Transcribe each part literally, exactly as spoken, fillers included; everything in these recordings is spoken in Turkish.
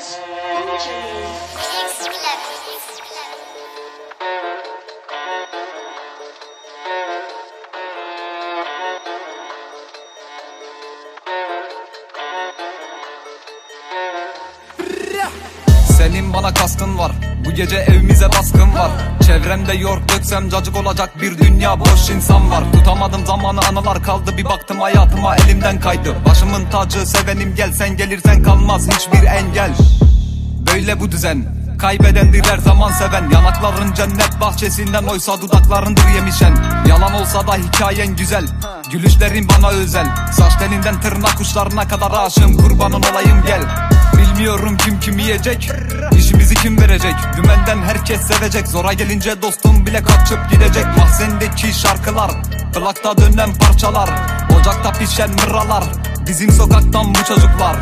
Senin bana kaskın var, bu gece evimize baskın var. Çevremde yoğurt döksem cacık olacak bir dünya boş insan var. Tutamadım zamanı, anılar kaldı, bir baktım hayatıma elimden kaydı. Başımın tacı sevenim, gel sen gelirsen kalmaz hiçbir engel. Böyle bu düzen, kaybedendir her zaman seven. Yanakların cennet bahçesinden, oysa dudaklarındır yemişen. Yalan olsa da hikayen güzel, gülüşlerin bana özel. Saç telinden tırnak uçlarına kadar aşığım, kurbanın olayım gel. Bilmiyorum kim kimi yiyecek, işimizi kim verecek. Dümenden herkes sevecek, zora gelince dostum bile kaçıp gidecek. Mahzendeki şarkılar, plakta dönen parçalar, ocakta pişen mırralar, bizim sokaktan bu çocuklar.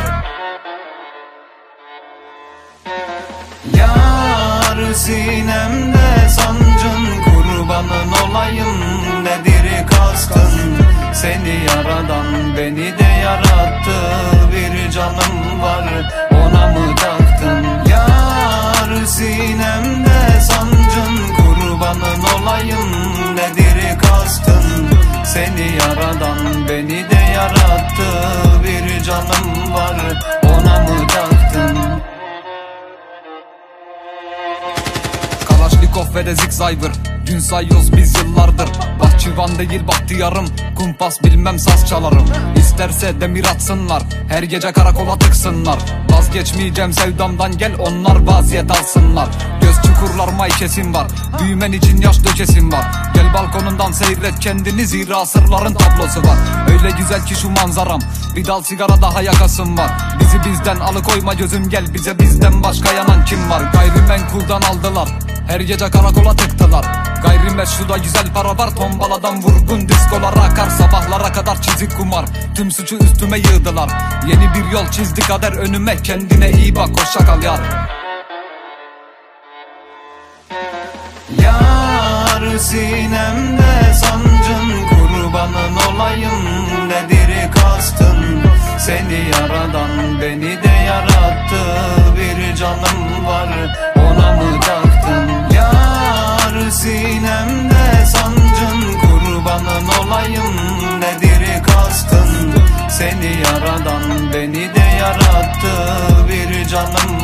Yar sinemde sancın, kurbanın olayım nedir kaskın. Seni yaradan beni de yarattı, bir canım var ona mı taktın? Yar sinemde sancın, kurbanın olayım nedir kastın? Seni yaradan beni de yarattı, bir canım var ona mı taktın? Kalaşnikov ve de Zigzayver, gün sayıyoruz biz yıllardır. Bahçıvan değil bahtiyarım, kumpas bilmem saz çalarım. İsterse demir atsınlar, her gece karakola tıksınlar. Vazgeçmeyeceğim sevdamdan, gel onlar vaziyet alsınlar. Göz çukurlar may kesim var, büyümen için yaş dökesim var. Gel balkonundan seyret kendini, zira sırların tablosu var. Öyle güzel ki şu manzaram, bir dal sigara daha yakasım var. Bizi bizden alıkoyma gözüm, gel bize bizden başka yanan kim var? Gayrimenkuldan aldılar, her gece karakola tıktılar. Gayrimeşruda güzel para var, tombaladan vurgun diskolara akar. Sabahlara kadar çizik kumar, tüm suçu üstüme yığdılar. Yeni bir yol çizdi kader önüme, kendine iyi bak, hoşça kal yar. Yar sinemde sancın, kurbanın olayım nedir kastın? Seni yaradan beni de yarattı, bir canım var ona mı taktın? Yar sinemde sancın, kurbanın olayım nedir kastın? Seni yaradan beni de yarattı, bir canım